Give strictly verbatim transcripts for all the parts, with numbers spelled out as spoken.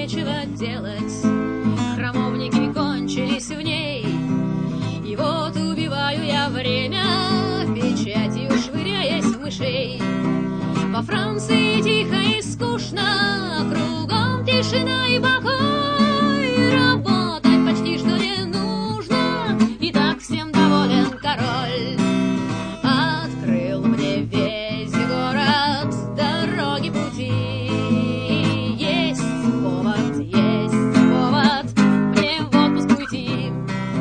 нечего делать. Храмовники кончились в ней, и вот убиваю я время печатью, швыряясь в мышей. Во Франции тихо и скучно, кругом тишина и покой. Работать почти что не нужно, и так всем доволен король. Открыл мне весь город дороги, пути. Есть повод, есть повод мне в отпуск уйти.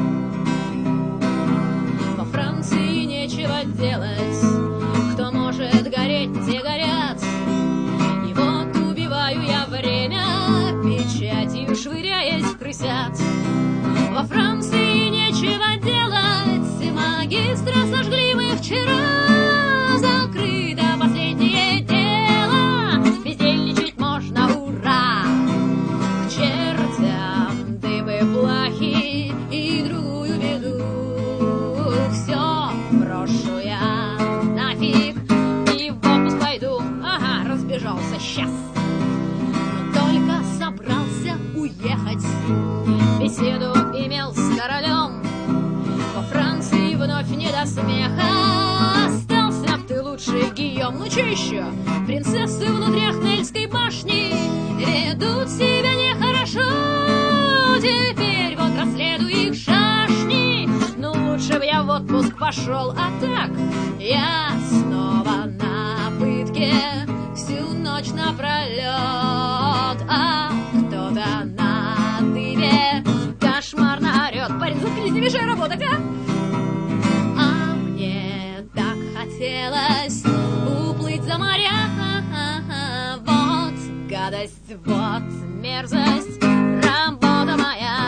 Во Франции нечего делать, кто может гореть, те горят. И вот убиваю я время печатью, швыряясь в крысят. Во Франции нечего делать, магистра сожгли мы вчера. Закрыто последнее дело, бездельничать можно, ура! К чертям дымы, плахи и другую беду. Все брошу я нафиг и в отпуск пойду. Ага, разбежался, сейчас. Но только собрался уехать, беседу имел с королем. Во Франции вновь не до смеха, остался ты лучший Гийом. Ну че еще? Принцессы внутри Ахнельской башни ведут себя нехорошо. Теперь вот расследую их шашни. Ну лучше б я в отпуск пошел, а так я снова на пытке всю ночь напролет. А кто-то на дыбе кошмарно орет. Парень, заткнись, не мешай работать, а! А мне так хотелось уплыть за моря. Вот гадость, вот мерзость, работа моя.